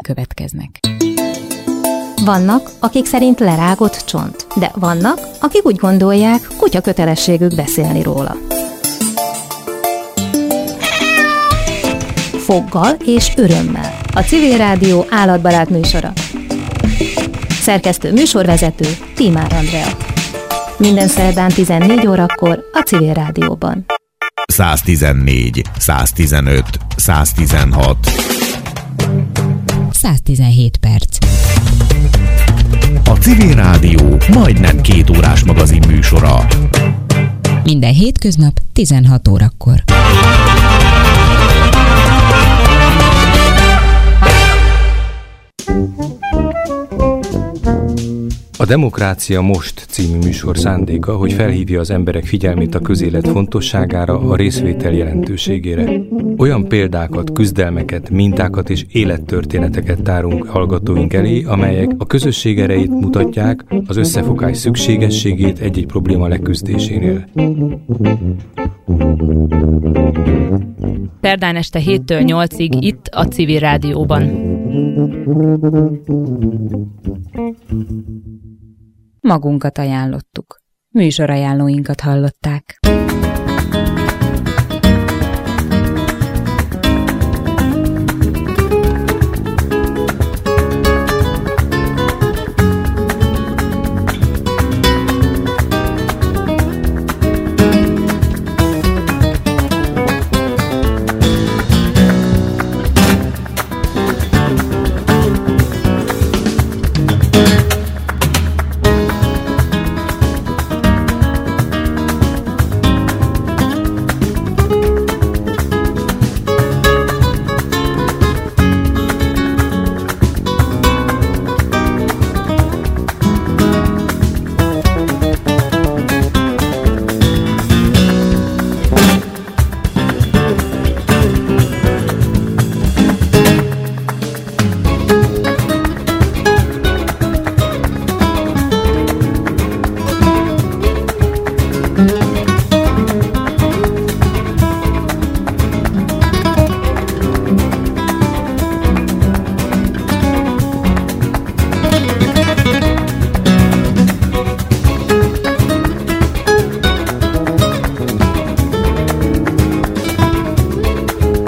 következnek. Vannak, akik szerint lerágott csont, de vannak, akik úgy gondolják, kutya kötelességük beszélni róla. Foggal és örömmel. A Civil Rádió állatbarát műsora. Szerkesztő műsorvezető Tímár Andrea. Minden szerdán 14 órakor a Civil Rádióban. 114, 115, 116. 117 perc. A Civil Rádió majdnem 2 órás magazin műsora. Minden hétköznap 16 órakor. A Demokrácia Most című műsor szándéka, hogy felhívja az emberek figyelmét a közélet fontosságára, a részvétel jelentőségére. Olyan példákat, küzdelmeket, mintákat és élettörténeteket tárunk hallgatóink elé, amelyek a közösség erejét mutatják, az összefogás szükségességét egy-egy probléma leküzdésénél. Szerdán este 7-től 8-ig itt a Civil Rádióban. Magunkat ajánlottuk. Műsorajánlóinkat hallották.